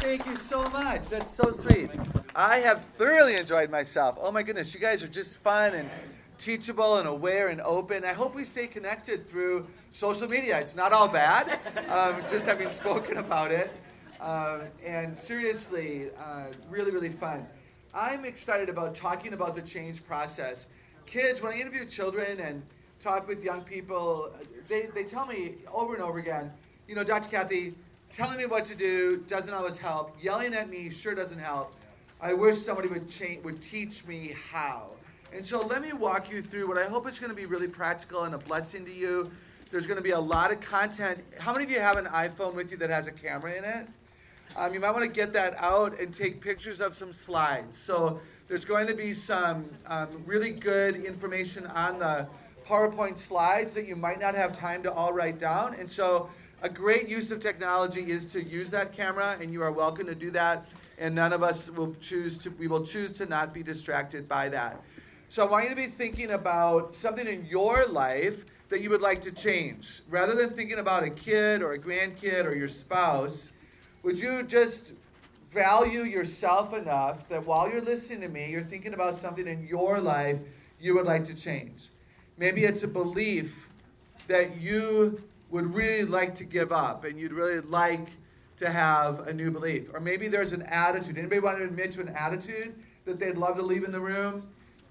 Thank you so much. That's so sweet. I have thoroughly enjoyed myself. Oh my goodness, you guys are just fun and teachable and aware and open. I hope we stay connected through social media. It's not all bad, just having spoken about it. And seriously, really, really fun. I'm excited about talking about the change process. Kids, when I interview children and talk with young people, they tell me over and over again, you know, Dr. Kathy, telling me what to do doesn't always help. Yelling at me sure doesn't help. I wish somebody would teach me how. And so let me walk you through what I hope is going to be really practical and a blessing to you. There's going to be a lot of content. How many of you have an iPhone with you that has a camera in it? You might want to get that out and take pictures of some slides. So there's going to be some really good information on the PowerPoint slides that you might not have time to all write down. And so a great use of technology is to use that camera, and you are welcome to do that. And none of us will choose to not be distracted by that. So I want you to be thinking about something in your life that you would like to change. Rather than thinking about a kid or a grandkid or your spouse, would you just value yourself enough that while you're listening to me, you're thinking about something in your life you would like to change? Maybe it's a belief that you would really like to give up and you'd really like to have a new belief. Or maybe there's an attitude. Anybody want to admit to an attitude that they'd love to leave in the room?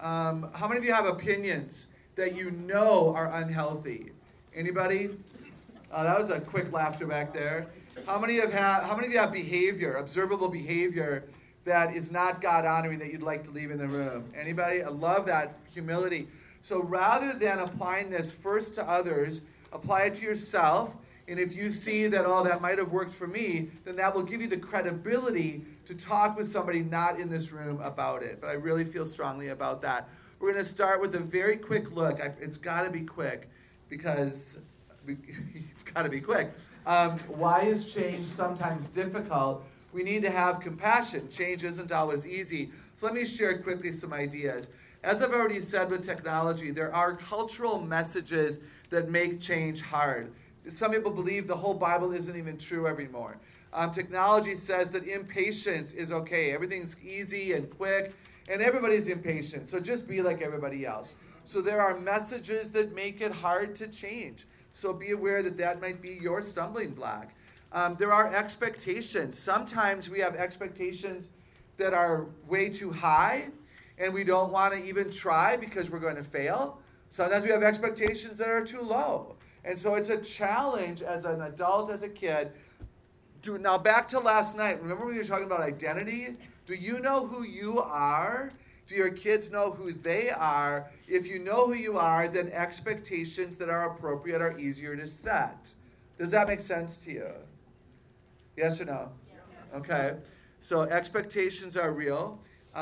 How many of you have opinions that you know are unhealthy? Anybody? That was a quick laughter back there. How many of you have behavior, observable behavior that is not God-honoring that you'd like to leave in the room? Anybody? I love that humility. So rather than applying this first to others, apply it to yourself. And if you see that, oh, that might have worked for me, then that will give you the credibility to talk with somebody not in this room about it. But I really feel strongly about that. We're going to start with a very quick look. It's got to be quick because it's got to be quick. Why is change sometimes difficult? We need to have compassion. Change isn't always easy. So let me share quickly some ideas. As I've already said with technology, there are cultural messages that make change hard. Some people believe the whole Bible isn't even true anymore. Technology says that impatience is okay. Everything's easy and quick, and everybody's impatient. So just be like everybody else. So there are messages that make it hard to change. So be aware that that might be your stumbling block. There are expectations. Sometimes we have expectations that are way too high, and we don't want to even try because we're going to fail. Sometimes we have expectations that are too low. And so it's a challenge as an adult, as a kid. Now back to last night. Remember when we were talking about identity? Do you know who you are? Do your kids know who they are? If you know who you are, then expectations that are appropriate are easier to set. Does that make sense to you? Yes or no? Yes. Okay. So expectations are real.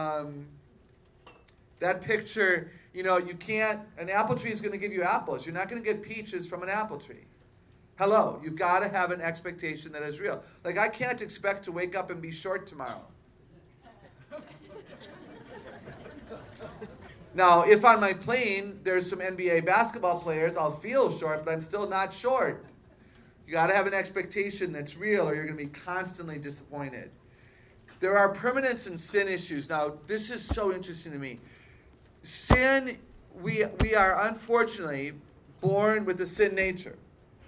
That picture, you know, an apple tree is going to give you apples. You're not going to get peaches from an apple tree. Hello, you've got to have an expectation that is real. Like, I can't expect to wake up and be short tomorrow. Now, if on my plane there's some NBA basketball players, I'll feel short, but I'm still not short. You got to have an expectation that's real, or you're going to be constantly disappointed. There are permanence and sin issues. Now, this is so interesting to me. Sin, we are unfortunately born with the sin nature.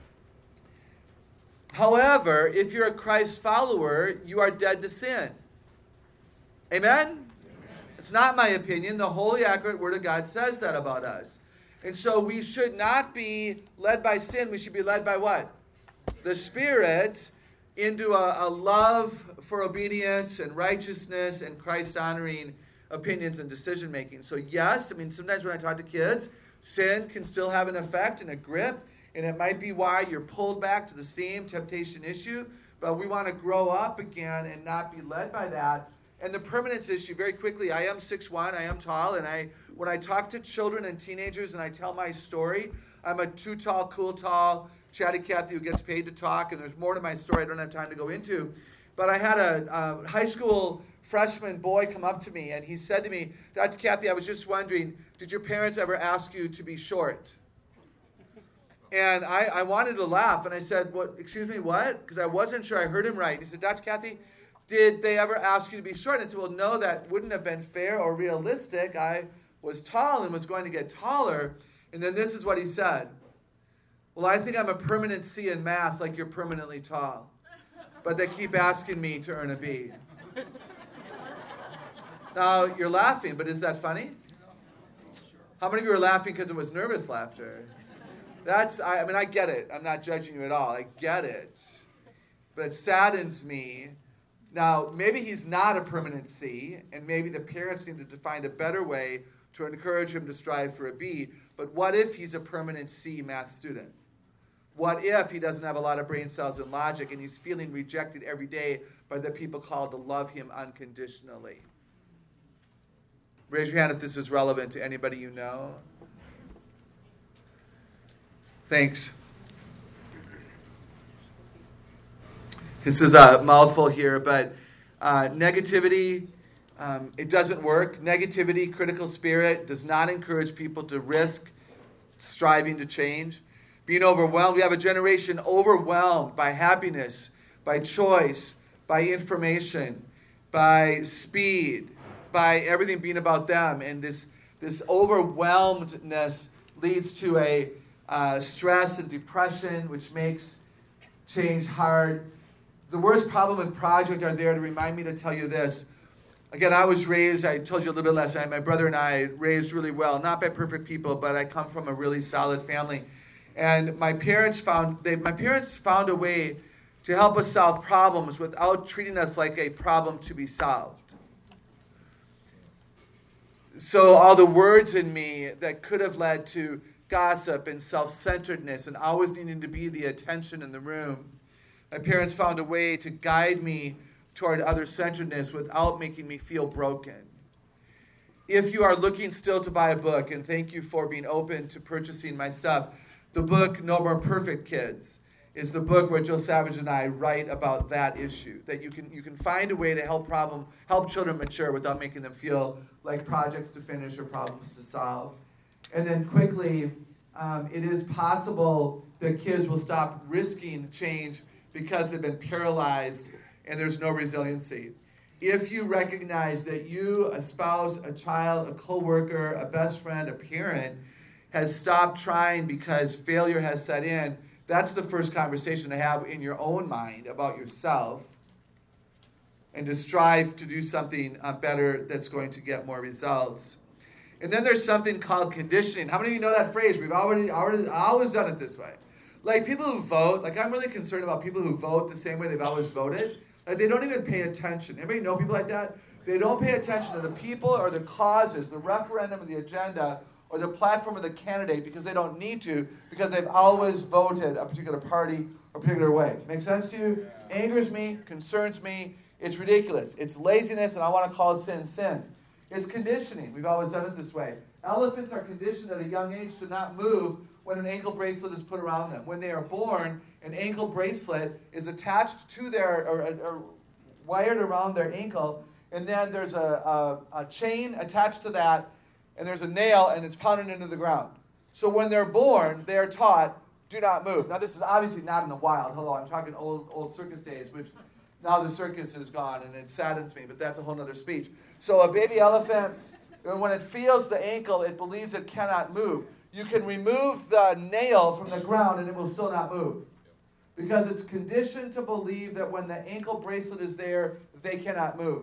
However, if you're a Christ follower, you are dead to sin. Amen? It's not my opinion. The holy, accurate Word of God says that about us. And so we should not be led by sin. We should be led by what? The Spirit into a love for obedience and righteousness and Christ-honoring opinions and decision-making. So yes, I mean, sometimes when I talk to kids, sin can still have an effect and a grip, and it might be why you're pulled back to the same temptation issue, but we want to grow up again and not be led by that. And the permanence issue, very quickly, I am 6'1", I am tall, and when I talk to children and teenagers and I tell my story, I'm a too tall, cool tall, chatty Cathy who gets paid to talk, and there's more to my story I don't have time to go into. But I had a high school freshman boy come up to me, and he said to me, Dr. Cathy, I was just wondering, did your parents ever ask you to be short? And I wanted to laugh, and I said, "What? Excuse me, what?" Because I wasn't sure I heard him right. He said, Dr. Cathy, did they ever ask you to be short? And I said, well, no, that wouldn't have been fair or realistic. I was tall and was going to get taller. And then this is what he said. Well, I think I'm a permanent C in math like you're permanently tall. But they keep asking me to earn a B. Now, you're laughing, but is that funny? How many of you are laughing because it was nervous laughter? I get it. I'm not judging you at all. I get it. But it saddens me. Now, maybe he's not a permanent C, and maybe the parents need to find a better way to encourage him to strive for a B. But what if he's a permanent C math student? What if he doesn't have a lot of brain cells and logic, and he's feeling rejected every day by the people called to love him unconditionally? Raise your hand if this is relevant to anybody you know. Thanks. This is a mouthful here, but negativity, it doesn't work. Negativity, critical spirit, does not encourage people to risk striving to change. Being overwhelmed, we have a generation overwhelmed by happiness, by choice, by information, by speed, by everything being about them. And this overwhelmedness leads to a stress and depression, which makes change hard. The words problem and project are there to remind me to tell you this. Again, I was raised, I told you a little bit last night, my brother and I raised really well, not by perfect people, but I come from a really solid family. And my parents found a way to help us solve problems without treating us like a problem to be solved. So all the words in me that could have led to gossip and self-centeredness and always needing to be the attention in the room, my parents found a way to guide me toward other-centeredness without making me feel broken. If you are looking still to buy a book, and thank you for being open to purchasing my stuff, the book No More Perfect Kids is the book where Joe Savage and I write about that issue, that you can find a way to help children mature without making them feel like projects to finish or problems to solve. And then quickly, it is possible that kids will stop risking change because they've been paralyzed and there's no resiliency. If you recognize that you, a spouse, a child, a coworker, a best friend, a parent, has stopped trying because failure has set in, that's the first conversation to have in your own mind about yourself and to strive to do something better that's going to get more results. And then there's something called conditioning. How many of you know that phrase? We've always done it this way. Like people who vote, like I'm really concerned about people who vote the same way they've always voted. Like they don't even pay attention. Anybody know people like that? They don't pay attention to the people or the causes, the referendum or the agenda, or the platform of the candidate because they don't need to, because they've always voted a particular party or particular way. Make sense to you? Yeah. Angers me, concerns me. It's ridiculous. It's laziness, and I want to call sin. It's conditioning. We've always done it this way. Elephants are conditioned at a young age to not move when an ankle bracelet is put around them. When they are born, an ankle bracelet is attached to their, or wired around their ankle, and then there's a chain attached to that, and there's a nail, and it's pounded into the ground. So when they're born, they are taught, do not move. Now, this is obviously not in the wild. Hello, I'm talking old circus days, which now the circus is gone, and it saddens me, but that's a whole other speech. So a baby elephant, when it feels the ankle, it believes it cannot move. You can remove the nail from the ground, and it will still not move. Because it's conditioned to believe that when the ankle bracelet is there, they cannot move.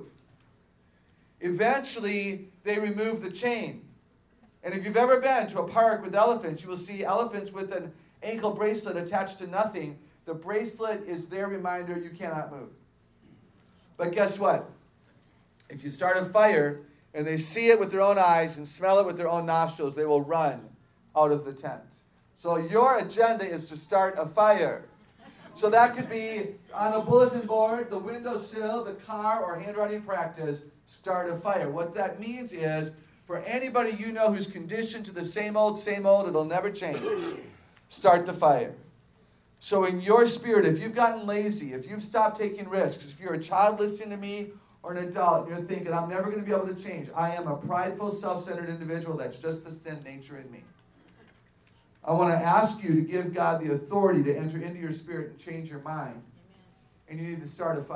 Eventually, they remove the chain. And if you've ever been to a park with elephants, you will see elephants with an ankle bracelet attached to nothing. The bracelet is their reminder you cannot move. But guess what? If you start a fire and they see it with their own eyes and smell it with their own nostrils, they will run out of the tent. So your agenda is to start a fire. So that could be on a bulletin board, the windowsill, the car, or handwriting practice, start a fire. What that means is, for anybody you know who's conditioned to the same old, it'll never change, start the fire. So in your spirit, if you've gotten lazy, if you've stopped taking risks, if you're a child listening to me or an adult, and you're thinking, I'm never going to be able to change. I am a prideful, self-centered individual. That's just the sin nature in me. I want to ask you to give God the authority to enter into your spirit and change your mind. And you need to start a fire.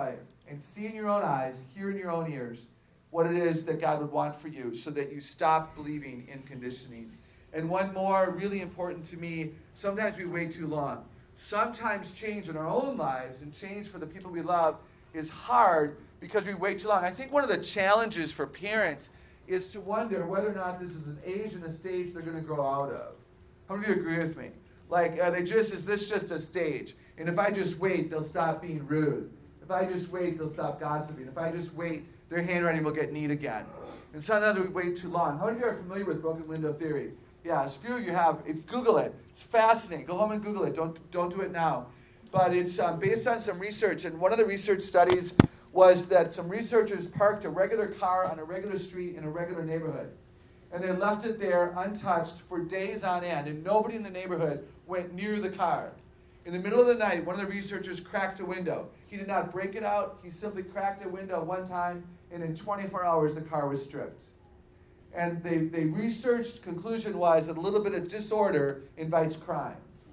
and see in your own eyes, hear in your own ears what it is that God would want for you so that you stop believing in conditioning. And one more, really important to me, sometimes we wait too long. Sometimes change in our own lives and change for the people we love is hard because we wait too long. I think one of the challenges for parents is to wonder whether or not this is an age and a stage they're going to grow out of. How many of you agree with me? Like, is this just a stage? And if I just wait, they'll stop being rude. If I just wait, they'll stop gossiping. If I just wait, their handwriting will get neat again. And sometimes we wait too long. How many of you are familiar with broken window theory? Yeah, a few of you have. Google it. It's fascinating. Go home and Google it. Don't do it now. But it's based on some research. And one of the research studies was that some researchers parked a regular car on a regular street in a regular neighborhood. And they left it there untouched for days on end. And nobody in the neighborhood went near the car. In the middle of the night, one of the researchers cracked a window. He did not break it out. He simply cracked a window one time. And in 24 hours, the car was stripped. And they researched, conclusion was that a little bit of disorder invites crime.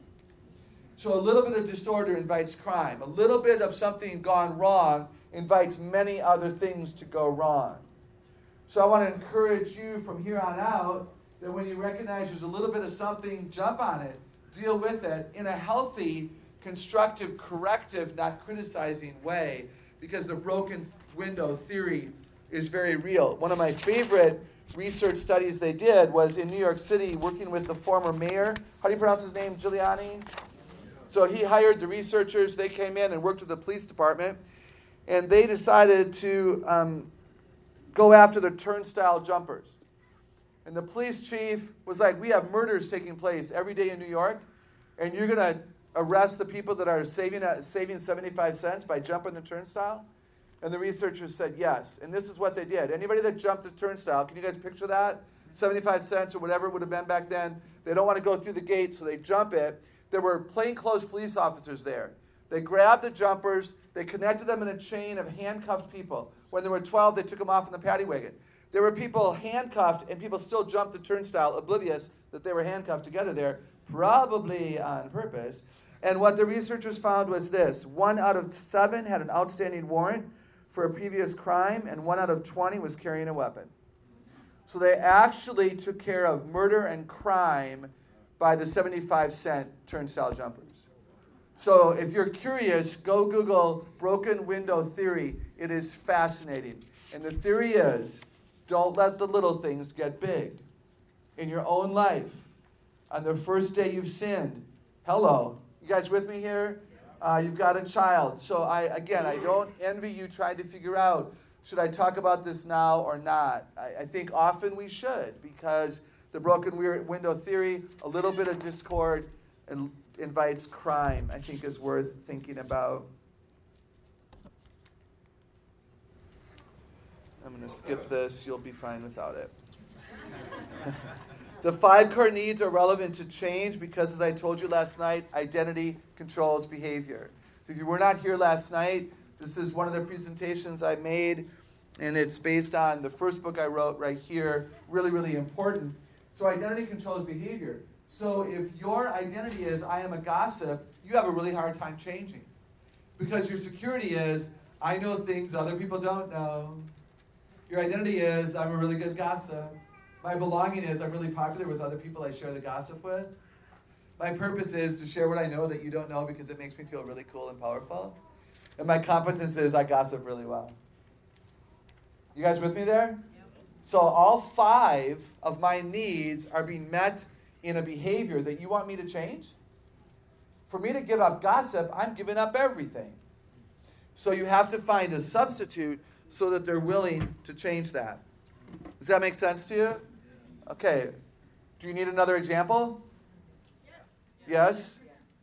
So a little bit of disorder invites crime. A little bit of something gone wrong invites many other things to go wrong. So I want to encourage you from here on out that when you recognize there's a little bit of something, jump on it, deal with it in a healthy, constructive, corrective, not criticizing way, because the broken window theory is very real. One of my favorite research studies they did was in New York City, working with the former mayor. How do you pronounce his name? Giuliani? So he hired the researchers. They came in and worked with the police department. And they decided to go after the turnstile jumpers. And the police chief was like, we have murders taking place every day in New York, and you're going to arrest the people that are saving 75 cents by jumping the turnstile? And the researchers said yes. And this is what they did. Anybody that jumped the turnstile, can you guys picture that? 75 cents or whatever it would have been back then. They don't want to go through the gate, so they jump it. There were plainclothes police officers there. They grabbed the jumpers. They connected them in a chain of handcuffed people. When there were 12, they took them off in the paddy wagon. There were people handcuffed, and people still jumped the turnstile, oblivious that they were handcuffed together there, probably on purpose. And what the researchers found was this. 1 out of 7 had an outstanding warrant for a previous crime, and 1 out of 20 was carrying a weapon. So they actually took care of murder and crime by the 75-cent turnstile jumpers. So if you're curious, go Google broken window theory. It is fascinating. And the theory is, don't let the little things get big. In your own life, on the first day you've sinned, hello, you guys with me here? You've got a child. So I don't envy you trying to figure out, should I talk about this now or not? I think often we should, because the broken window theory, a little bit of discord and invites crime, I think is worth thinking about. I'm going to skip this. You'll be fine without it. The 5 core needs are relevant to change because, as I told you last night, identity controls behavior. So if you were not here last night, this is one of the presentations I made, and it's based on the first book I wrote right here. Really, really important. So identity controls behavior. So if your identity is, I am a gossip, you have a really hard time changing. Because your security is, I know things other people don't know. Your identity is, I'm a really good gossip. My belonging is, I'm really popular with other people I share the gossip with. My purpose is to share what I know that you don't know because it makes me feel really cool and powerful. And my competence is, I gossip really well. You guys with me there? Yep. So all 5 of my needs are being met in a behavior that you want me to change. For me to give up gossip, I'm giving up everything. So you have to find a substitute so that they're willing to change that. Does that make sense to you? Okay. Do you need another example? Yes?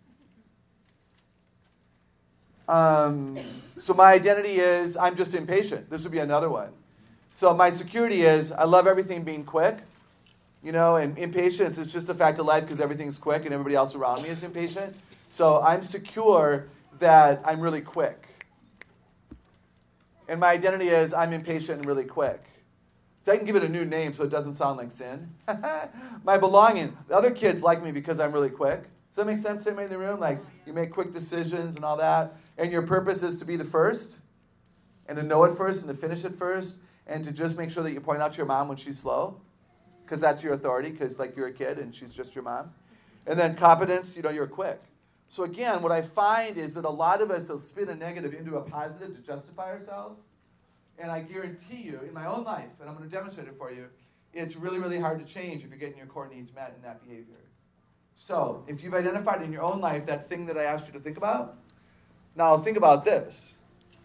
So my identity is, I'm just impatient. This would be another one. So my security is, I love everything being quick. And impatience is just a fact of life because everything's quick and everybody else around me is impatient. So I'm secure that I'm really quick. And my identity is, I'm impatient and really quick. So I can give it a new name so it doesn't sound like sin. My belonging. The other kids like me because I'm really quick. Does that make sense to anybody in the room? Like, you make quick decisions and all that. And your purpose is to be the first? and to know it first and to finish it first and to just make sure that you point out to your mom when she's slow because that's your authority because like you're a kid and she's just your mom. And then competence, you're quick. So again, what I find is that a lot of us will spin a negative into a positive to justify ourselves. And I guarantee you, in my own life, and I'm going to demonstrate it for you, it's really, really hard to change if you're getting your core needs met in that behavior. So, if you've identified in your own life that thing that I asked you to think about, now think about this.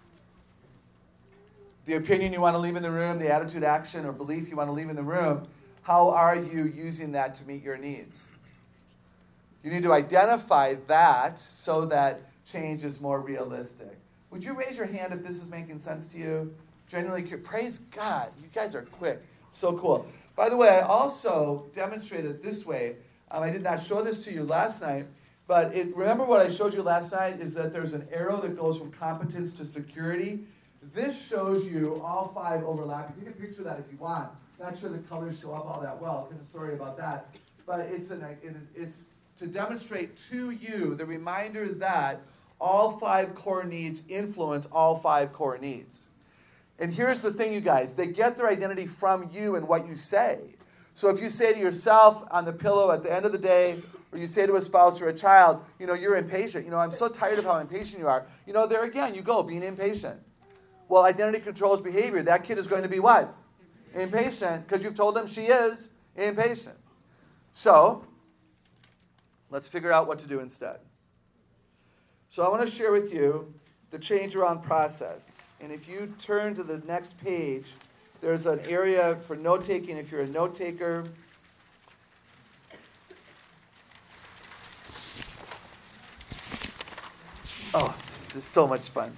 The opinion you want to leave in the room, the attitude, action, or belief you want to leave in the room, how are you using that to meet your needs? You need to identify that so that change is more realistic. Would you raise your hand if this is making sense to you? Genuinely, praise God. You guys are quick. So cool. By the way, I also demonstrated this way. I did not show this to you last night, but remember what I showed you last night is that there's an arrow that goes from competence to security. This shows you all 5 overlapping. Take a picture of that if you want. Not sure the colors show up all that well. Kind of sorry about that. But it's to demonstrate to you the reminder that all 5 core needs influence all 5 core needs. And here's the thing, you guys. They get their identity from you and what you say. So if you say to yourself on the pillow at the end of the day, or you say to a spouse or a child, you're impatient. I'm so tired of how impatient you are. There again, you go, being impatient. Well, identity controls behavior. That kid is going to be what? Impatient, because you've told them she is impatient. So, let's figure out what to do instead. So I want to share with you the change around process. And if you turn to the next page, there's an area for note-taking if you're a note-taker. Oh, this is so much fun.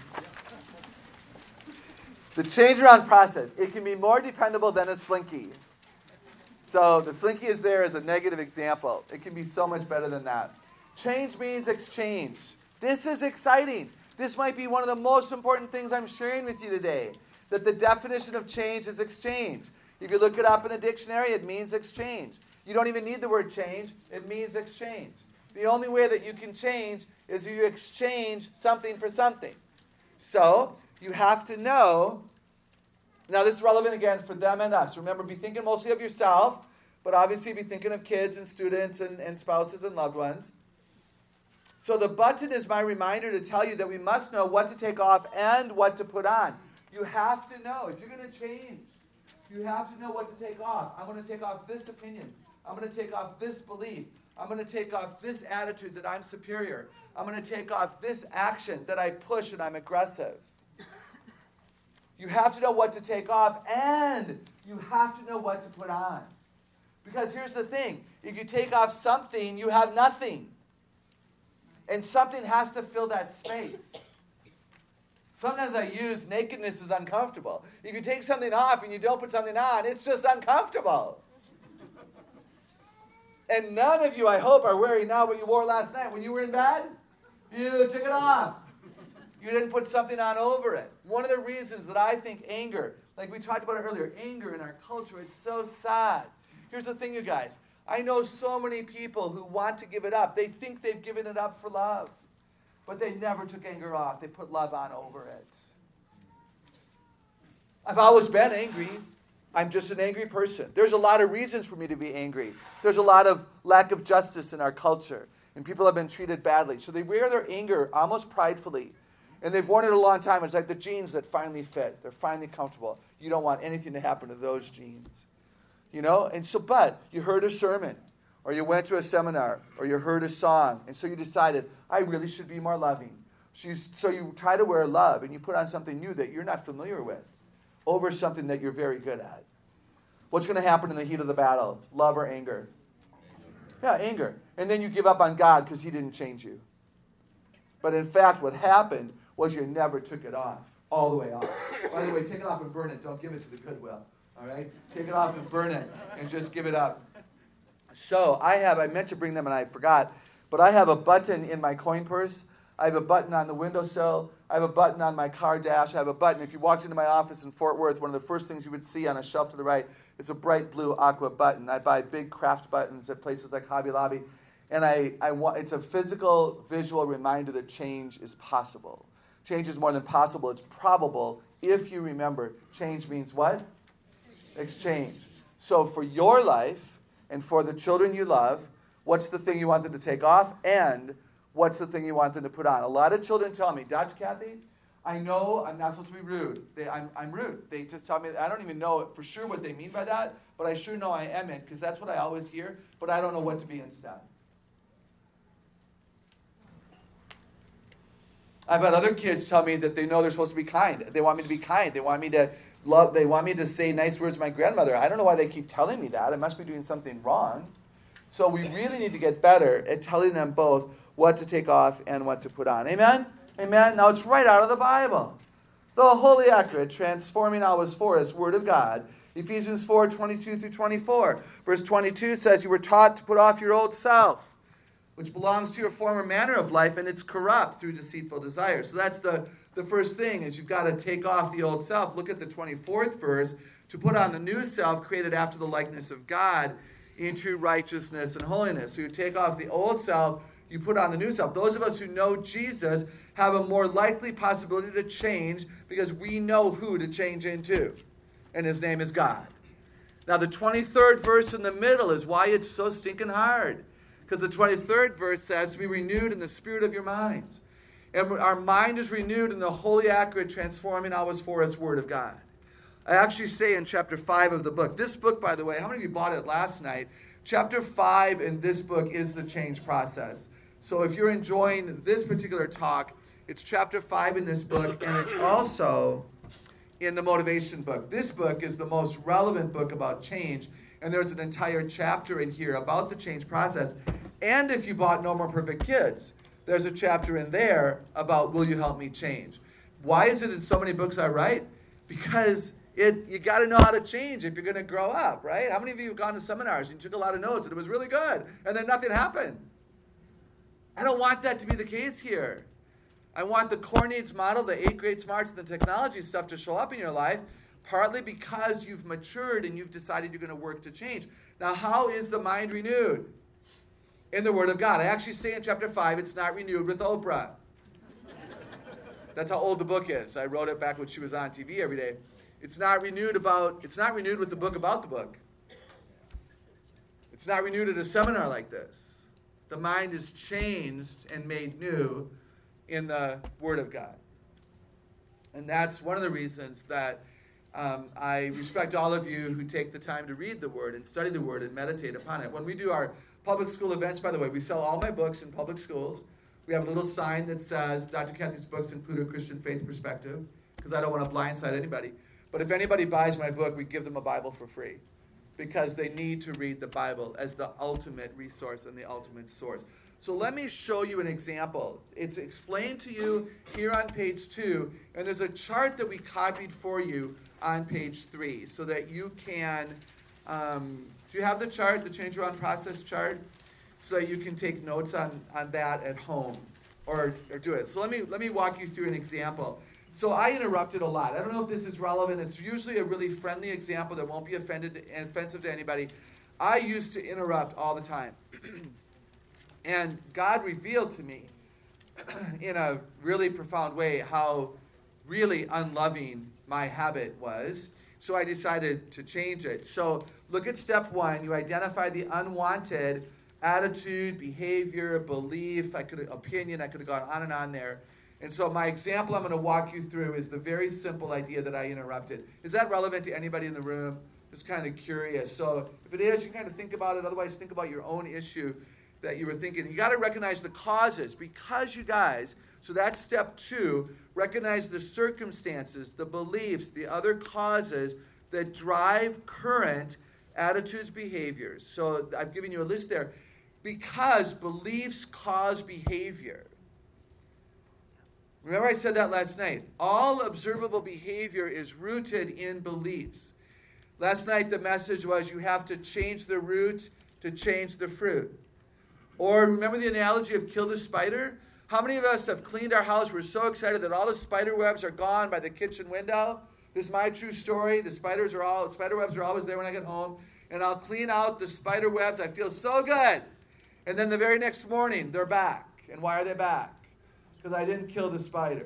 The change around process. It can be more dependable than a slinky. So the slinky is there as a negative example. It can be so much better than that. Change means exchange. This is exciting. This might be one of the most important things I'm sharing with you today, that the definition of change is exchange. If you look it up in a dictionary, it means exchange. You don't even need the word change. It means exchange. The only way that you can change is if you exchange something for something. So you have to know. Now, this is relevant again for them and us. Remember, be thinking mostly of yourself, but obviously be thinking of kids and students and spouses and loved ones. So the button is my reminder to tell you that we must know what to take off and what to put on. You have to know. If you're going to change, you have to know what to take off. I'm going to take off this opinion. I'm going to take off this belief. I'm going to take off this attitude that I'm superior. I'm going to take off this action that I push and I'm aggressive. You have to know what to take off, and you have to know what to put on. Because here's the thing. If you take off something, you have nothing. And something has to fill that space. Sometimes I use nakedness is uncomfortable. If you take something off and you don't put something on, it's just uncomfortable. And none of you, I hope, are wearing now what you wore last night. When you were in bed, you took it off. You didn't put something on over it. One of the reasons that I think anger, like we talked about it earlier, anger in our culture, it's so sad. Here's the thing, you guys. I know so many people who want to give it up. They think they've given it up for love. But they never took anger off. They put love on over it. I've always been angry. I'm just an angry person. There's a lot of reasons for me to be angry. There's a lot of lack of justice in our culture. And people have been treated badly. So they wear their anger almost pridefully. And they've worn it a long time. It's like the jeans that finally fit. They're finally comfortable. You don't want anything to happen to those jeans. And so, but you heard a sermon, or you went to a seminar, or you heard a song, and so you decided, I really should be more loving. So you try to wear love, and you put on something new that you're not familiar with, over something that you're very good at. What's going to happen in the heat of the battle? Love or anger? Yeah, anger. And then you give up on God because he didn't change you. But in fact, what happened was you never took it off, all the way off. By the way, take it off and burn it. Don't give it to the Goodwill. All right? Take it off and burn it and just give it up. So I meant to bring them and I forgot, but I have a button in my coin purse. I have a button on the windowsill. I have a button on my car dash. I have a button. If you walked into my office in Fort Worth, one of the first things you would see on a shelf to the right is a bright blue aqua button. I buy big craft buttons at places like Hobby Lobby. And it's a physical, visual reminder that change is possible. Change is more than possible. It's probable if you remember, change means what? Exchange. So for your life and for the children you love, what's the thing you want them to take off? And what's the thing you want them to put on? A lot of children tell me, Dr. Kathy, I know I'm not supposed to be rude. I'm rude. They just tell me, I don't even know for sure what they mean by that, but I sure know I am it, because that's what I always hear, but I don't know what to be instead. I've had other kids tell me that they know they're supposed to be kind. They want me to be kind. They want me to love. They want me to say nice words to my grandmother. I don't know why they keep telling me that. I must be doing something wrong. So we really need to get better at telling them both what to take off and what to put on. Amen? Amen? Now it's right out of the Bible. The Holy, Accurate, Transforming Always For Us Word of God. Ephesians 4:22 through 24. Verse 22 says, you were taught to put off your old self, which belongs to your former manner of life, and it's corrupt through deceitful desires. So that's the first thing, is you've got to take off the old self. Look at the 24th verse. To put on the new self, created after the likeness of God, in true righteousness and holiness. So you take off the old self, you put on the new self. Those of us who know Jesus have a more likely possibility to change because we know who to change into, and his name is God. Now the 23rd verse in the middle is why it's so stinking hard. Because the 23rd verse says to be renewed in the spirit of your minds. And our mind is renewed in the Holy, Accurate, Transforming Always For Us Word of God. I actually say in chapter 5 of the book. This book, by the way, how many of you bought it last night? Chapter 5 in this book is the change process. So if you're enjoying this particular talk, it's chapter 5 in this book, and it's also in the motivation book. This book is the most relevant book about change, and there's an entire chapter in here about the change process. And if you bought No More Perfect Kids, there's a chapter in there about Will You Help Me Change? Why is it in so many books I write? Because you got to know how to change if you're going to grow up, right? How many of you have gone to seminars and took a lot of notes and it was really good and then nothing happened? I don't want that to be the case here. I want the core needs model, the 8 grade smarts, and the technology stuff to show up in your life, partly because you've matured and you've decided you're going to work to change. Now, how is the mind renewed? In the Word of God. I actually say in chapter 5, it's not renewed with Oprah. That's how old the book is. I wrote it back when she was on TV every day. It's not renewed with the book about the book. It's not renewed at a seminar like this. The mind is changed and made new in the Word of God. And that's one of the reasons that I respect all of you who take the time to read the Word and study the Word and meditate upon it. When we do our public school events, by the way, we sell all my books in public schools. We have a little sign that says, Dr. Kathy's books include a Christian faith perspective, because I don't want to blindside anybody. But if anybody buys my book, we give them a Bible for free, because they need to read the Bible as the ultimate resource and the ultimate source. So let me show you an example. It's explained to you here on page 2, and there's a chart that we copied for you on page 3 so that you can, do you have the chart, the Change Your Own Process chart? So that you can take notes on that at home or do it. So let me walk you through an example. So I interrupted a lot. I don't know if this is relevant. It's usually a really friendly example that won't be offensive to anybody. I used to interrupt all the time. And God revealed to me in a really profound way how really unloving my habit was. So I decided to change it. So look at step 1. You identify the unwanted attitude, behavior, belief, opinion. I could have gone on and on there. And so my example I'm going to walk you through is the very simple idea that I interrupted. Is that relevant to anybody in the room? Just kind of curious. So if it is, you kind of think about it. Otherwise, think about your own issue that you were thinking. You got to recognize the causes, because you guys, so that's step 2, recognize the circumstances, the beliefs, the other causes that drive current attitudes, behaviors. So I've given you a list there. Because beliefs cause behavior. Remember I said that last night. All observable behavior is rooted in beliefs. Last night the message was you have to change the root to change the fruit. Or remember the analogy of kill the spider? How many of us have cleaned our house? We're so excited that all the spider webs are gone by the kitchen window. This is my true story. The spider webs are always there when I get home. And I'll clean out the spider webs. I feel so good. And then the very next morning, they're back. And why are they back? Because I didn't kill the spider.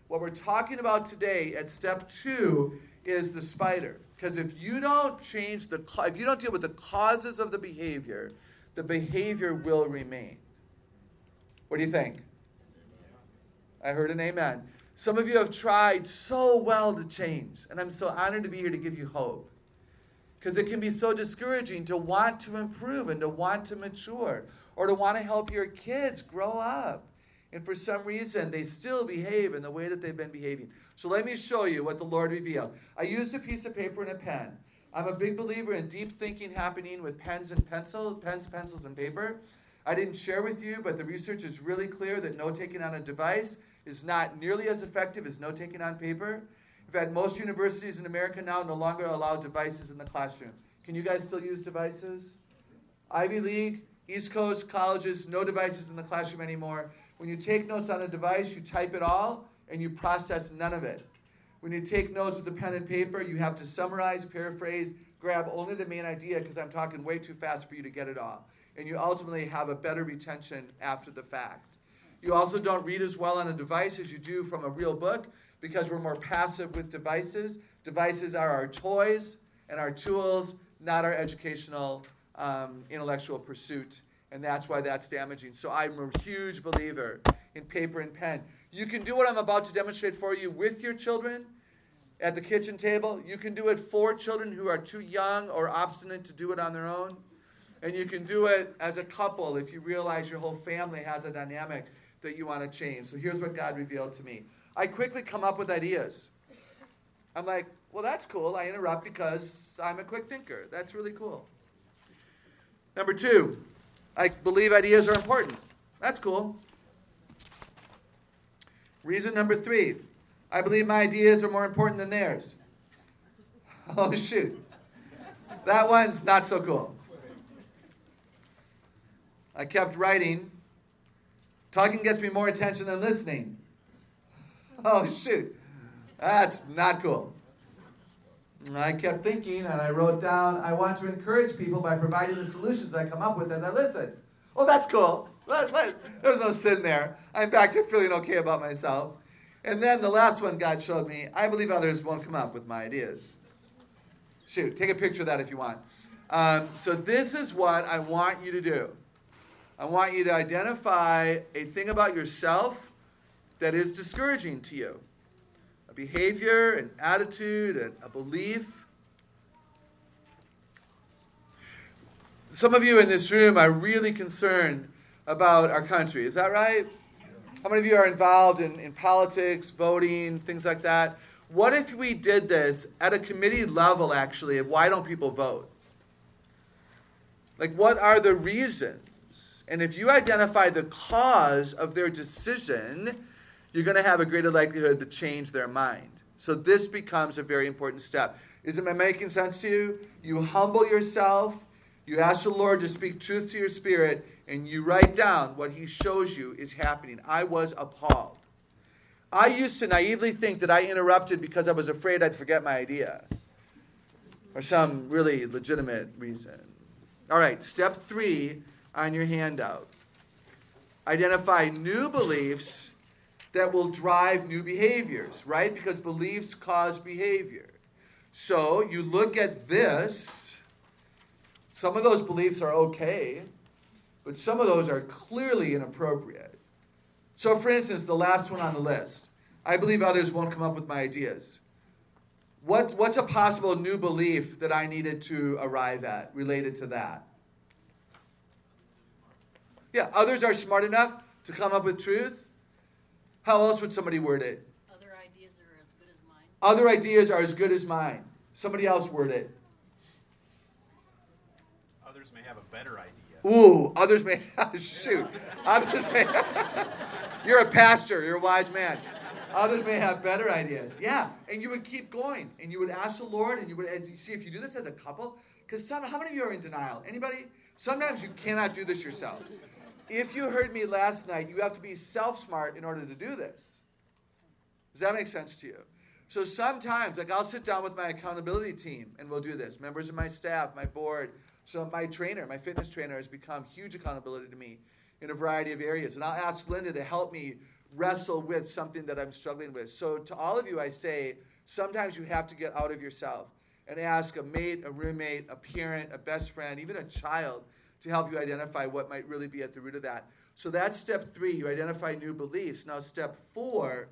What we're talking about today at step 2 is the spider. Because if you don't if you don't deal with the causes of the behavior will remain. What do you think? I heard an amen. Some of you have tried so well to change, and I'm so honored to be here to give you hope. Because it can be so discouraging to want to improve and to want to mature, or to want to help your kids grow up. And for some reason, they still behave in the way that they've been behaving. So let me show you what the Lord revealed. I used a piece of paper and a pen. I'm a big believer in deep thinking happening with pens, pencils, and paper. I didn't share with you, but the research is really clear that note-taking on a device is not nearly as effective as note-taking on paper. In fact, most universities in America now no longer allow devices in the classroom. Can you guys still use devices? Ivy League, East Coast colleges, no devices in the classroom anymore. When you take notes on a device, you type it all, and you process none of it. When you take notes with a pen and paper, you have to summarize, paraphrase, grab only the main idea, because I'm talking way too fast for you to get it all. And you ultimately have a better retention after the fact. You also don't read as well on a device as you do from a real book, because we're more passive with devices. Devices are our toys and our tools, not our educational, intellectual pursuit. And that's why that's damaging. So I'm a huge believer in paper and pen. You can do what I'm about to demonstrate for you with your children at the kitchen table. You can do it for children who are too young or obstinate to do it on their own. And you can do it as a couple if you realize your whole family has a dynamic that you want to change. So here's what God revealed to me. I quickly come up with ideas. I'm like, well, that's cool. I interrupt because I'm a quick thinker. That's really cool. Number 2. I believe ideas are important. That's cool. Reason number 3. I believe my ideas are more important than theirs. Oh, shoot. That one's not so cool. I kept writing. Talking gets me more attention than listening. Oh, shoot. That's not cool. I kept thinking, and I wrote down, I want to encourage people by providing the solutions I come up with as I listen. Oh, that's cool. There's no sin there. I'm back to feeling okay about myself. And then the last one God showed me, I believe others won't come up with my ideas. Shoot, take a picture of that if you want. So this is what I want you to do. I want you to identify a thing about yourself that is discouraging to you. A behavior, an attitude, a belief. Some of you in this room are really concerned about our country. Is that right? How many of you are involved in politics, voting, things like that? What if we did this at a committee level, actually, of why don't people vote? Like, what are the reasons? And if you identify the cause of their decision, you're going to have a greater likelihood to change their mind. So this becomes a very important step. Is it making sense to you? You humble yourself. You ask the Lord to speak truth to your spirit, and you write down what he shows you is happening. I was appalled. I used to naively think that I interrupted because I was afraid I'd forget my idea or some really legitimate reason. All right, step 3 on your handout. Identify new beliefs that will drive new behaviors, right? Because beliefs cause behavior. So you look at this. Some of those beliefs are okay, but some of those are clearly inappropriate. So for instance, the last one on the list. I believe others won't come up with my ideas. What's a possible new belief that I needed to arrive at related to that? Yeah, others are smart enough to come up with truth. How else would somebody word it? Other ideas are as good as mine. Other ideas are as good as mine. Somebody else word it. Others may have a better idea. Ooh, others may, shoot. Others may, you're a pastor, you're a wise man. Others may have better ideas. Yeah, and you would keep going, and you would ask the Lord, and you would see if you do this as a couple, because how many of you are in denial? Anybody? Sometimes you cannot do this yourself. If you heard me last night, you have to be self-smart in order to do this. Does that make sense to you? So sometimes, like I'll sit down with my accountability team, and we'll do this. Members of my staff, my board. So my trainer, my fitness trainer, has become huge accountability to me in a variety of areas. And I'll ask Linda to help me wrestle with something that I'm struggling with. So to all of you, I say, sometimes you have to get out of yourself and ask a mate, a roommate, a parent, a best friend, even a child to help you identify what might really be at the root of that. So that's step 3. You identify new beliefs. Now step 4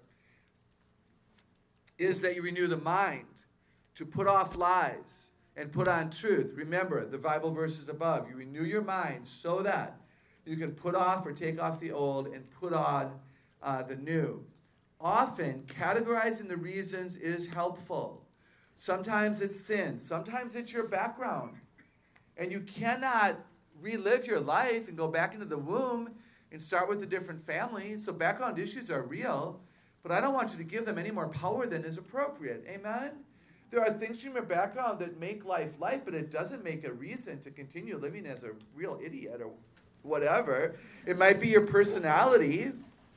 is that you renew the mind to put off lies and put on truth. Remember the Bible verses above. You renew your mind so that you can put off or take off the old and put on the new. Often, categorizing the reasons is helpful. Sometimes it's sin. Sometimes it's your background. And you cannot relive your life and go back into the womb and start with a different family. So background issues are real. But I don't want you to give them any more power than is appropriate. Amen? There are things from your background that make life, but it doesn't make a reason to continue living as a real idiot or whatever. It might be your personality.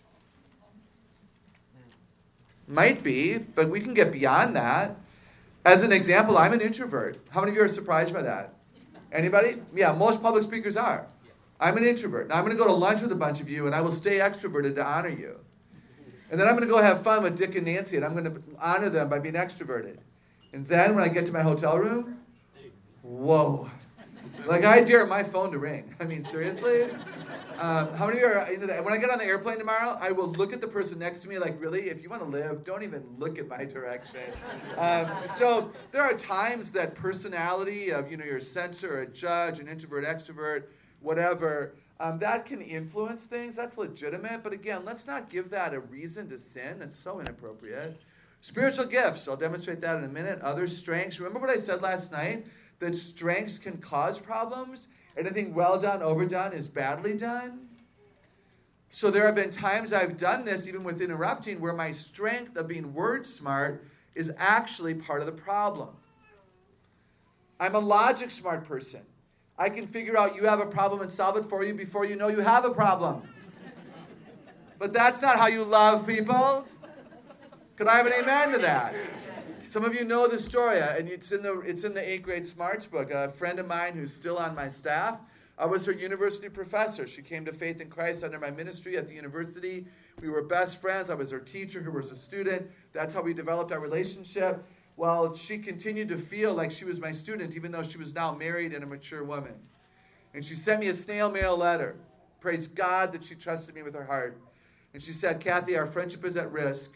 Might be, but we can get beyond that. As an example, I'm an introvert. How many of you are surprised by that? Anybody? Yeah, most public speakers are. I'm an introvert. Now I'm going to go to lunch with a bunch of you, and I will stay extroverted to honor you. And then I'm going to go have fun with Dick and Nancy, and I'm going to honor them by being extroverted. And then when I get to my hotel room, whoa. Like I dare my phone to ring. I mean, seriously? How many of you are into that? When I get on the airplane tomorrow, I will look at the person next to me like, really? If you want to live, don't even look at my direction. So there are times that personality of, you're a censor, a judge, an introvert, extrovert, whatever, that can influence things. That's legitimate. But again, let's not give that a reason to sin. That's so inappropriate. Spiritual gifts. I'll demonstrate that in a minute. Other strengths. Remember what I said last night? That strengths can cause problems. Anything well done, overdone is badly done. So there have been times I've done this, even with interrupting, where my strength of being word smart is actually part of the problem. I'm a logic smart person. I can figure out you have a problem and solve it for you before you know you have a problem. But that's not how you love people. Could I have an amen to that? Some of you know the story, and it's in the 8th grade Smarts book. A friend of mine who's still on my staff, I was her university professor. She came to faith in Christ under my ministry at the university. We were best friends. I was her teacher who was a student. That's how we developed our relationship. Well, she continued to feel like she was my student, even though she was now married and a mature woman. And she sent me a snail mail letter. Praise God that she trusted me with her heart. And she said, Kathy, our friendship is at risk.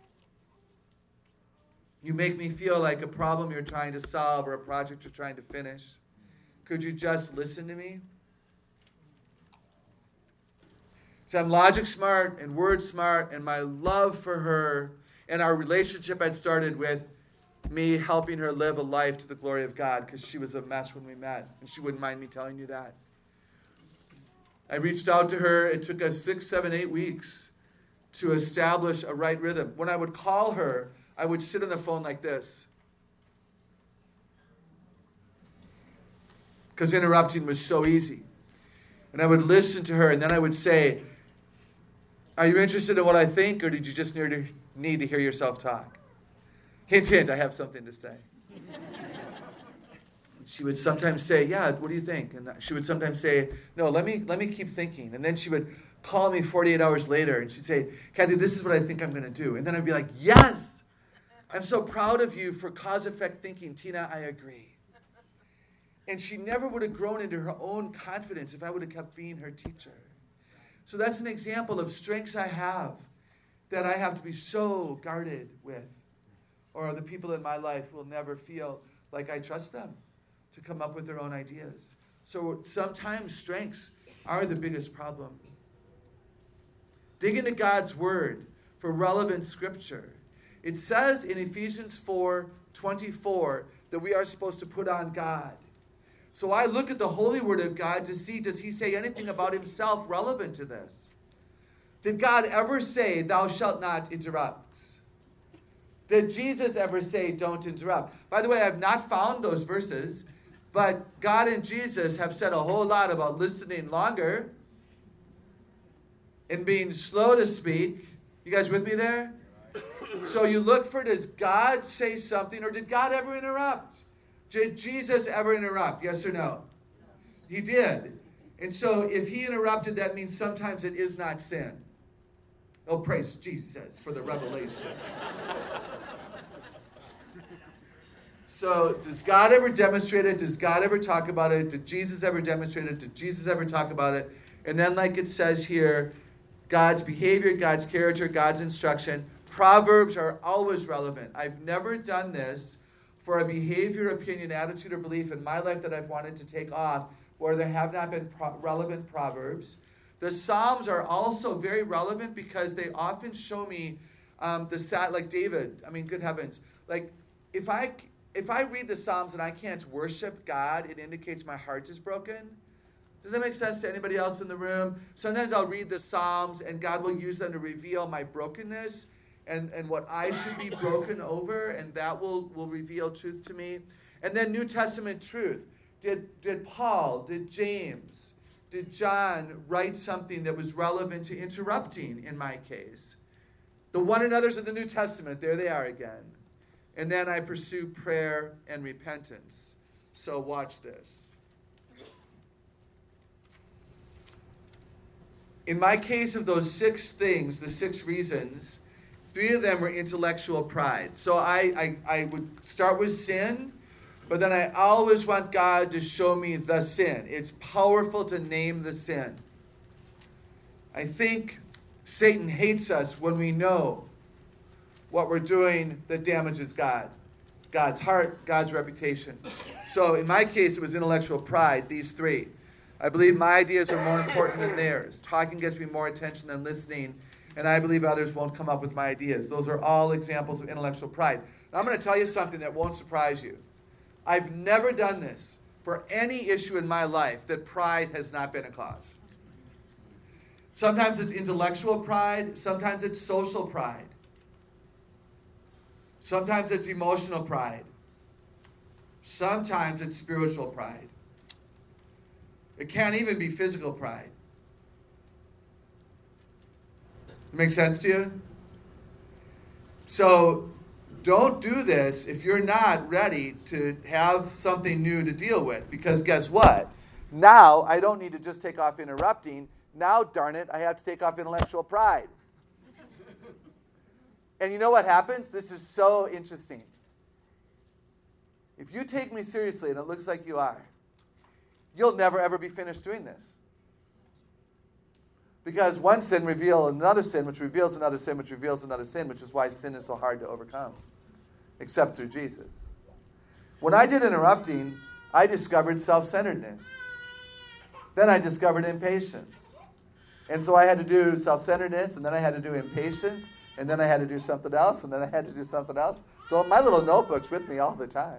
You make me feel like a problem you're trying to solve or a project you're trying to finish. Could you just listen to me? So I'm logic smart and word smart, and my love for her and our relationship had started with me helping her live a life to the glory of God, because she was a mess when we met, and she wouldn't mind me telling you that. I reached out to her. It took us 6, 7, 8 weeks to establish a right rhythm. When I would call her, I would sit on the phone like this, because interrupting was so easy. And I would listen to her, and then I would say, are you interested in what I think, or did you just need to hear yourself talk? Hint, hint, I have something to say. She would sometimes say, yeah, what do you think? And she would sometimes say, no, let me keep thinking. And then she would call me 48 hours later, and she'd say, Kathy, this is what I think I'm going to do. And then I'd be like, yes! I'm so proud of you for cause-effect thinking. Tina, I agree. And she never would have grown into her own confidence if I would have kept being her teacher. So that's an example of strengths I have that I have to be so guarded with. Or the people in my life will never feel like I trust them to come up with their own ideas. So sometimes strengths are the biggest problem. Dig into God's word for relevant scripture. It says in Ephesians 4:24 that we are supposed to put on God. So I look at the holy word of God to see, does he say anything about himself relevant to this? Did God ever say, thou shalt not interrupt? Did Jesus ever say, don't interrupt? By the way, I've not found those verses, but God and Jesus have said a whole lot about listening longer and being slow to speak. You guys with me there? So you look for, does God say something, or did God ever interrupt? Did Jesus ever interrupt? Yes or no? He did. And so if he interrupted, that means sometimes it is not sin. Oh, praise Jesus for the revelation. So does God ever demonstrate it? Does God ever talk about it? Did Jesus ever demonstrate it? Did Jesus ever talk about it? And then like it says here, God's behavior, God's character, God's instruction. Proverbs are always relevant. I've never done this for a behavior, opinion, attitude, or belief in my life that I've wanted to take off where there have not been relevant Proverbs. The Psalms are also very relevant because they often show me like David. I mean, good heavens. Like, if I read the Psalms and I can't worship God, it indicates my heart is broken. Does that make sense to anybody else in the room? Sometimes I'll read the Psalms and God will use them to reveal my brokenness and what I should be broken over, and that will reveal truth to me. And then New Testament truth. Did Paul, did James, did John write something that was relevant to interrupting in my case? The one another's of the New Testament, there they are again. And then I pursue prayer and repentance. So watch this. In my case of those 6 things, the 6 reasons, 3 of them were intellectual pride. So I would start with sin, but then I always want God to show me the sin. It's powerful to name the sin. I think Satan hates us when we know what we're doing that damages God. God's heart, God's reputation. So in my case, it was intellectual pride, these 3. I believe my ideas are more important than theirs. Talking gets me more attention than listening, and I believe others won't come up with my ideas. Those are all examples of intellectual pride. Now, I'm going to tell you something that won't surprise you. I've never done this for any issue in my life that pride has not been a cause. Sometimes it's intellectual pride. Sometimes it's social pride. Sometimes it's emotional pride. Sometimes it's spiritual pride. It can't even be physical pride. It makes sense to you? So don't do this if you're not ready to have something new to deal with. Because guess what? Now I don't need to just take off interrupting. Now, darn it, I have to take off intellectual pride. And you know what happens? This is so interesting. If you take me seriously, and it looks like you are, you'll never ever be finished doing this. Because one sin reveals another sin, which reveals another sin, which reveals another sin, which is why sin is so hard to overcome, except through Jesus. When I did interrupting, I discovered self-centeredness. Then I discovered impatience. And so I had to do self-centeredness, and then I had to do impatience, and then I had to do something else, and then I had to do something else. So my little notebook's with me all the time.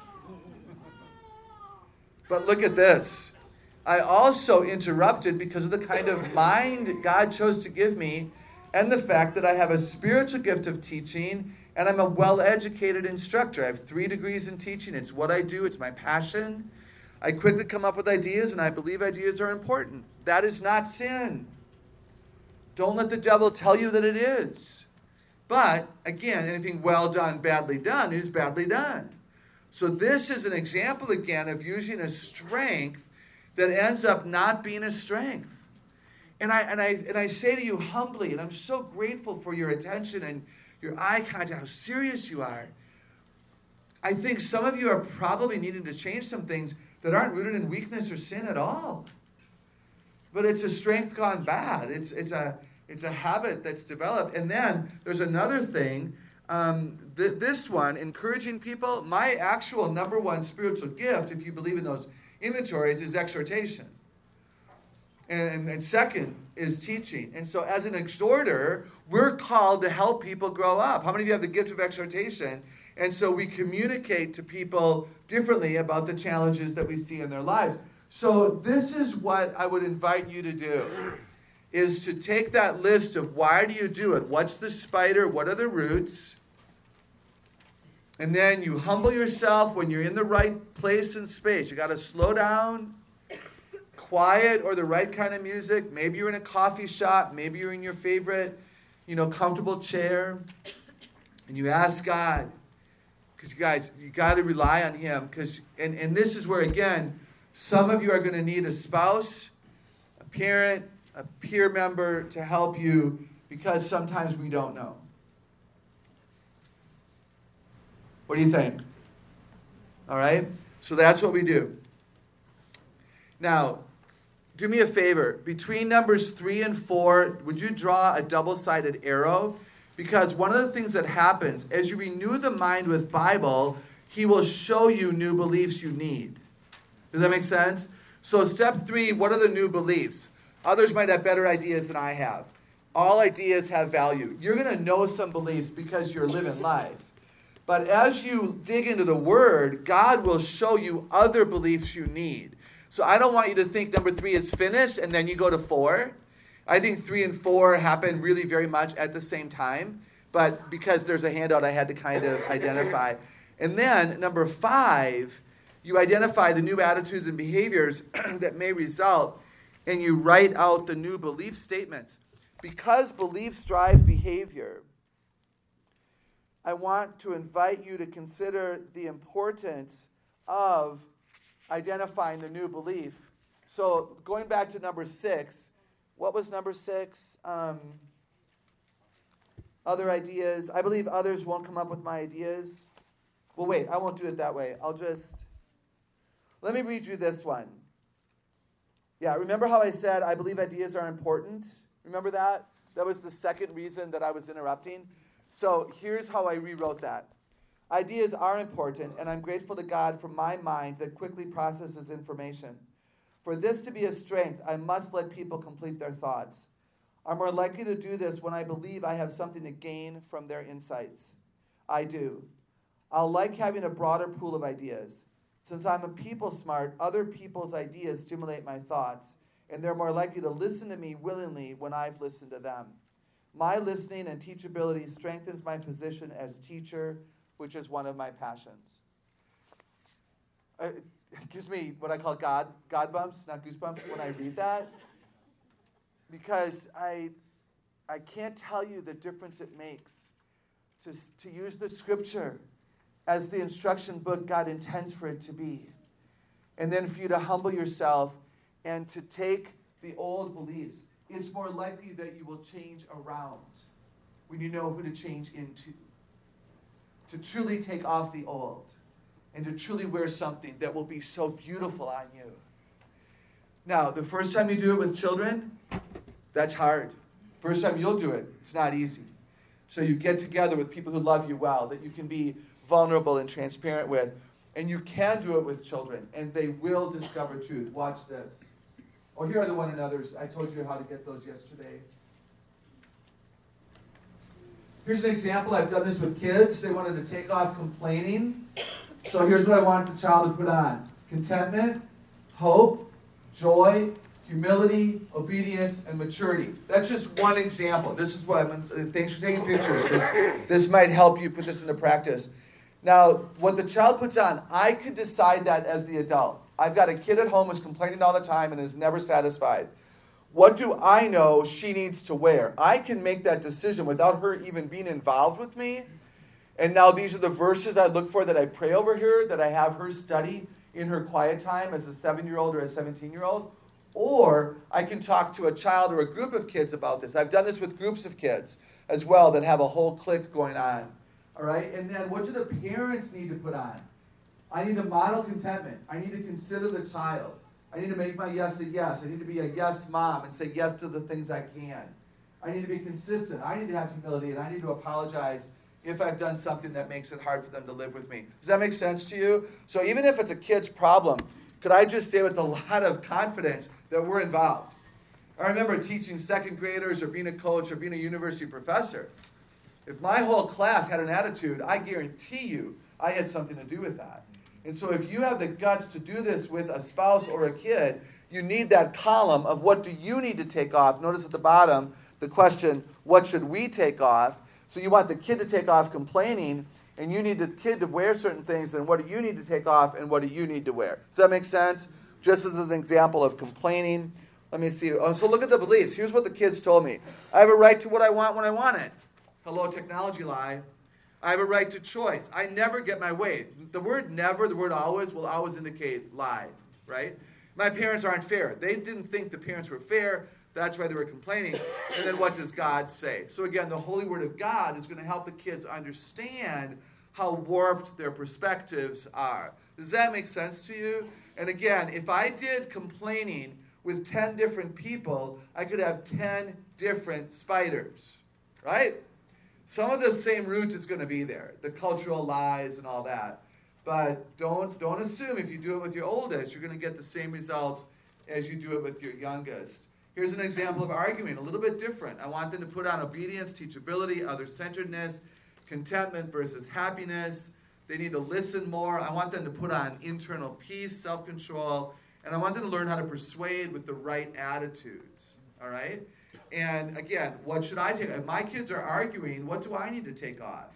But look at this. I also interrupted because of the kind of mind God chose to give me and the fact that I have a spiritual gift of teaching and I'm a well-educated instructor. I have 3 degrees in teaching. It's what I do. It's my passion. I quickly come up with ideas, and I believe ideas are important. That is not sin. Don't let the devil tell you that it is. But, again, anything well done, badly done is badly done. So this is an example, again, of using a strength that ends up not being a strength. And I say to you humbly, and I'm so grateful for your attention and your eye contact, how serious you are. I think some of you are probably needing to change some things that aren't rooted in weakness or sin at all. But it's a strength gone bad. It's a habit that's developed. And then there's another thing. This one, encouraging people, my actual number 1 spiritual gift, if you believe in those inventories, is exhortation. And second is teaching. And so as an exhorter, we're called to help people grow up. How many of you have the gift of exhortation? And so we communicate to people differently about the challenges that we see in their lives. So this is what I would invite you to do, is to take that list of why do you do it? What's the spider? What are the roots? And then you humble yourself when you're in the right place and space. You got to slow down, quiet, or the right kind of music. Maybe you're in a coffee shop. Maybe you're in your favorite, comfortable chair. And you ask God, because you guys, you got to rely on Him. And this is where, again, some of you are going to need a spouse, a parent, a peer member to help you because sometimes we don't know. What do you think? All right? So that's what we do. Now, do me a favor. Between numbers 3 and 4, would you draw a double-sided arrow? Because one of the things that happens, as you renew the mind with Bible, he will show you new beliefs you need. Does that make sense? So step 3, what are the new beliefs? Others might have better ideas than I have. All ideas have value. You're going to know some beliefs because you're living life. But as you dig into the Word, God will show you other beliefs you need. So I don't want you to think number 3 is finished and then you go to 4. I think 3 and 4 happen really very much at the same time. But because there's a handout, I had to kind of identify. And then number 5, you identify the new attitudes and behaviors that may result, and you write out the new belief statements. Because beliefs drive behavior, I want to invite you to consider the importance of identifying the new belief. So going back to number 6, what was number 6? Other ideas. I believe others won't come up with my ideas. Well, wait, I won't do it that way. Let me read you this one. Yeah, remember how I said I believe ideas are important? Remember that? That was the second reason that I was interrupting. So here's how I rewrote that. Ideas are important, and I'm grateful to God for my mind that quickly processes information. For this to be a strength, I must let people complete their thoughts. I'm more likely to do this when I believe I have something to gain from their insights. I do. I'll like having a broader pool of ideas. Since I'm a people smart, other people's ideas stimulate my thoughts, and they're more likely to listen to me willingly when I've listened to them. My listening and teachability strengthens my position as teacher, which is one of my passions. It gives me what I call God bumps, not goosebumps, when I read that. Because I can't tell you the difference it makes to use the Scripture as the instruction book God intends for it to be. And then for you to humble yourself and to take the old beliefs. It's more likely that you will change around when you know who to change into. To truly take off the old and to truly wear something that will be so beautiful on you. Now, the first time you do it with children, that's hard. First time you'll do it, it's not easy. So you get together with people who love you well, that you can be vulnerable and transparent with, and you can do it with children, and they will discover truth. Watch this. Oh, here are the one another's. I told you how to get those yesterday. Here's an example. I've done this with kids. They wanted to take off complaining. So here's what I want the child to put on. Contentment, hope, joy, humility, obedience, and maturity. That's just one example. This is what thanks for taking pictures, because this might help you put this into practice. Now, what the child puts on, I could decide that as the adult. I've got a kid at home who's complaining all the time and is never satisfied. What do I know she needs to wear? I can make that decision without her even being involved with me. And now these are the verses I look for that I pray over her, that I have her study in her quiet time as a 7-year-old or a 17-year-old. Or I can talk to a child or a group of kids about this. I've done this with groups of kids as well that have a whole clique going on. All right? And then what do the parents need to put on? I need to model contentment. I need to consider the child. I need to make my yes a yes. I need to be a yes mom and say yes to the things I can. I need to be consistent. I need to have humility, and I need to apologize if I've done something that makes it hard for them to live with me. Does that make sense to you? So even if it's a kid's problem, could I just say with a lot of confidence that we're involved? I remember teaching second graders or being a coach or being a university professor. If my whole class had an attitude, I guarantee you I had something to do with that. And so if you have the guts to do this with a spouse or a kid, you need that column of what do you need to take off. Notice at the bottom the question, what should we take off? So you want the kid to take off complaining, and you need the kid to wear certain things, then what do you need to take off, and what do you need to wear? Does that make sense? Just as an example of complaining. Let me see. Oh, so look at the beliefs. Here's what the kids told me. I have a right to what I want when I want it. Hello, technology lie. I have a right to choice. I never get my way. The word never, the word always, will always indicate lie, right? My parents aren't fair. They didn't think the parents were fair. That's why they were complaining. And then what does God say? So again, the Holy Word of God is going to help the kids understand how warped their perspectives are. Does that make sense to you? And again, if I did complaining with 10 different people, I could have 10 different spiders, right? Some of the same root is going to be there, the cultural lies and all that. But don't assume if you do it with your oldest, you're going to get the same results as you do it with your youngest. Here's an example of arguing, a little bit different. I want them to put on obedience, teachability, other-centeredness, contentment versus happiness. They need to listen more. I want them to put on internal peace, self-control, and I want them to learn how to persuade with the right attitudes, all right? And again, what should I take? If my kids are arguing, what do I need to take off?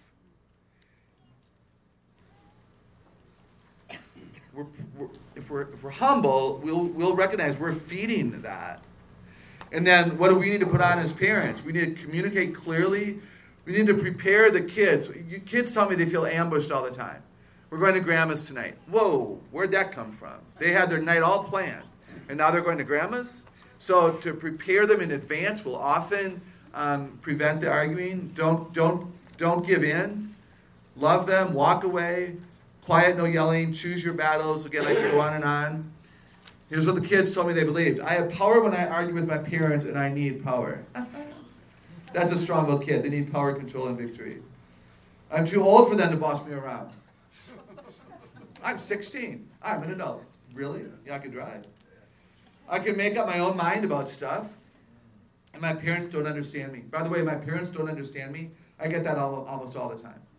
If we're humble, we'll recognize we're feeding that. And then what do we need to put on as parents? We need to communicate clearly. We need to prepare the kids. Kids tell me they feel ambushed all the time. We're going to Grandma's tonight. Whoa, where'd that come from? They had their night all planned, and now they're going to Grandma's? So to prepare them in advance will often prevent the arguing. Don't give in. Love them. Walk away. Quiet, no yelling. Choose your battles. Again, I could go on and on. Here's what the kids told me they believed. I have power when I argue with my parents, and I need power. That's a strong-willed kid. They need power, control, and victory. I'm too old for them to boss me around. I'm 16. I'm an adult. Really? Yeah, I can drive. I can make up my own mind about stuff, and my parents don't understand me. By the way, my parents don't understand me. I get that almost all the time.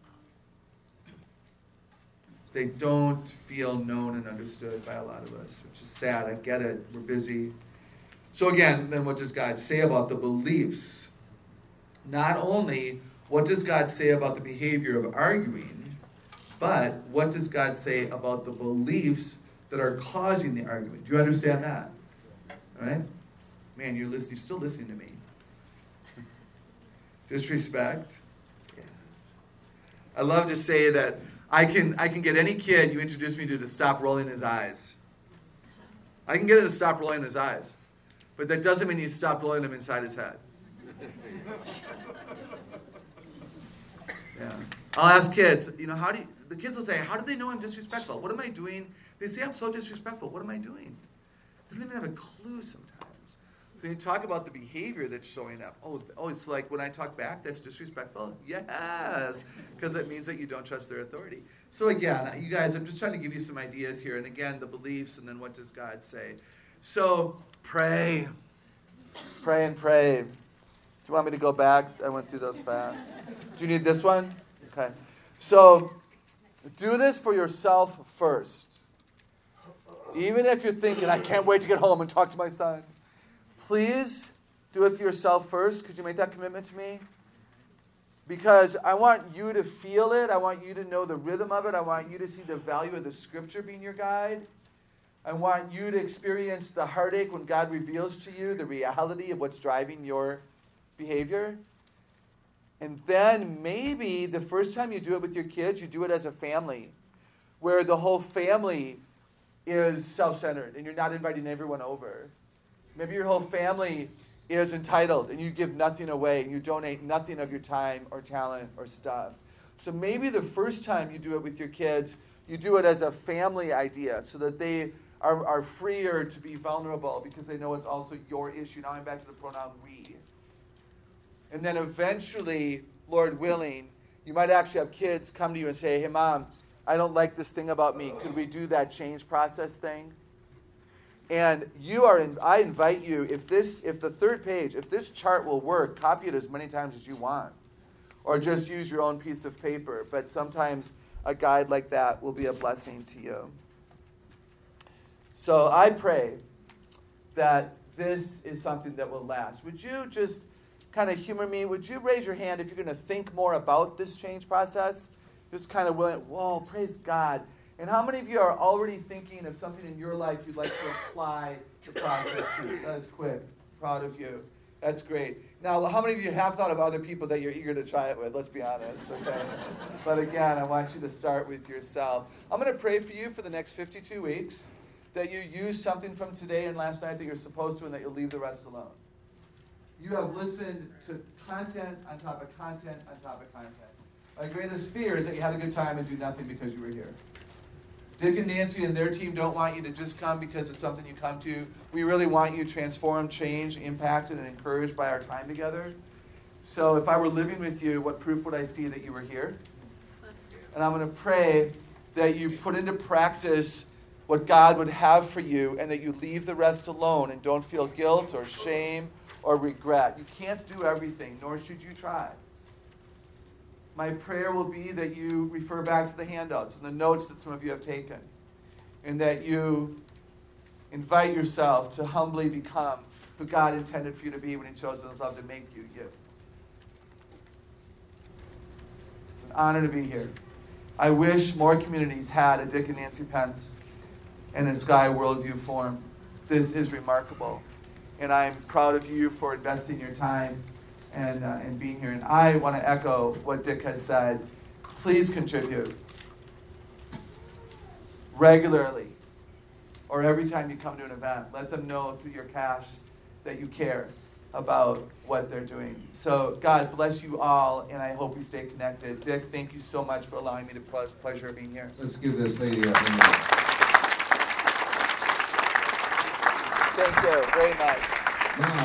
They don't feel known and understood by a lot of us, which is sad. I get it. We're busy. So again, then what does God say about the beliefs? Not only what does God say about the behavior of arguing, but what does God say about the beliefs that are causing the argument? Do you understand that? All right? Man, you're still listening to me. Disrespect. Yeah. I love to say that I can get any kid you introduce me to stop rolling his eyes. I can get him to stop rolling his eyes. But that doesn't mean you stop rolling them inside his head. Yeah. I'll ask kids, the kids will say, how do they know I'm disrespectful? What am I doing? They say I'm so disrespectful. What am I doing? They don't even have a clue sometimes. So you talk about the behavior that's showing up. Oh, it's like when I talk back, that's disrespectful? Yes, because it means that you don't trust their authority. So again, you guys, I'm just trying to give you some ideas here. And again, the beliefs, and then what does God say? So pray. Pray and pray. Do you want me to go back? I went through those fast. Do you need this one? Okay. So do this for yourself first. Even if you're thinking, I can't wait to get home and talk to my son. Please do it for yourself first. Could you make that commitment to me? Because I want you to feel it. I want you to know the rhythm of it. I want you to see the value of the Scripture being your guide. I want you to experience the heartache when God reveals to you the reality of what's driving your behavior. And then maybe the first time you do it with your kids, you do it as a family, where the whole family is self-centered and you're not inviting everyone over. Maybe your whole family is entitled and you give nothing away and you donate nothing of your time or talent or stuff. So maybe the first time you do it with your kids, you do it as a family idea so that they are freer to be vulnerable because they know it's also your issue. Now I'm back to the pronoun we. And then eventually, Lord willing, you might actually have kids come to you and say, hey, Mom, I don't like this thing about me. Could we do that change process thing? And I invite you, if the third page, if this chart will work, copy it as many times as you want. Or just use your own piece of paper. But sometimes a guide like that will be a blessing to you. So I pray that this is something that will last. Would you just kind of humor me? Would you raise your hand if you're going to think more about this change process? Just kind of willing, whoa, praise God. And how many of you are already thinking of something in your life you'd like to apply the process to? That is quick. Proud of you. That's great. Now, how many of you have thought of other people that you're eager to try it with? Let's be honest, okay? But again, I want you to start with yourself. I'm going to pray for you for the next 52 weeks that you use something from today and last night that you're supposed to and that you'll leave the rest alone. You have listened to content on top of content on top of content. My greatest fear is that you had a good time and do nothing because you were here. Dick and Nancy and their team don't want you to just come because it's something you come to. We really want you transformed, changed, impacted, and encouraged by our time together. So if I were living with you, what proof would I see that you were here? And I'm going to pray that you put into practice what God would have for you and that you leave the rest alone and don't feel guilt or shame or regret. You can't do everything, nor should you try. My prayer will be that you refer back to the handouts and the notes that some of you have taken, and that you invite yourself to humbly become who God intended for you to be when He chose in His love to make you, you. It's an honor to be here. I wish more communities had a Dick and Nancy Pence and a Sky Worldview Forum. This is remarkable. And I'm proud of you for investing your time and being here. And I want to echo what Dick has said. Please contribute regularly or every time you come to an event. Let them know through your cash that you care about what they're doing. So God bless you all, and I hope we stay connected. Dick, thank you so much for allowing me the pleasure of being here. Let's give this lady a hand. Thank you very much. Now,